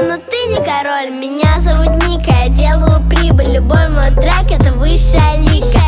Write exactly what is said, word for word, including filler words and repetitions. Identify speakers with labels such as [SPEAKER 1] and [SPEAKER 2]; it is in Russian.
[SPEAKER 1] но ты не король. Меня зовут Ника, я делаю прибыль. Любой мой трек — это высшая лига.